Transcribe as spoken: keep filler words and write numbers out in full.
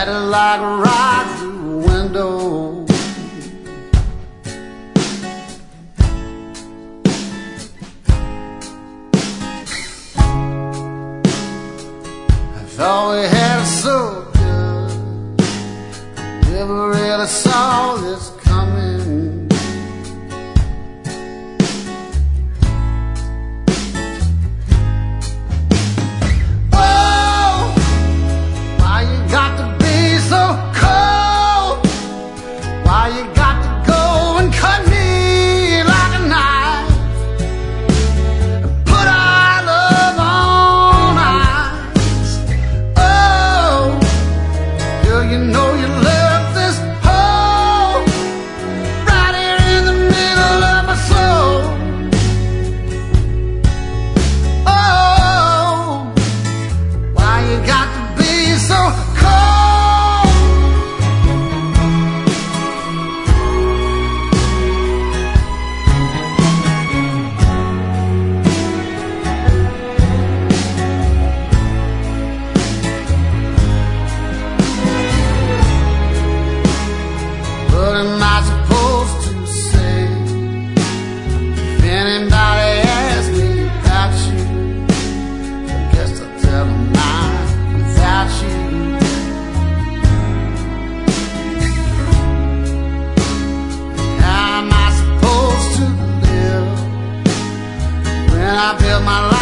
Let it like right through the window. I thought we had it so good, never really saw this coming. Oh, why you got to be so cold? Why you got to go and cut me like a knife and put our love on ice? Oh, girl, you know you left this hole right here in the middle of my soul. Oh, why you got to be so cold? What am I supposed to say if anybody asks me about you? I guess I'll tell them I'm without you. How am I supposed to live when I build my life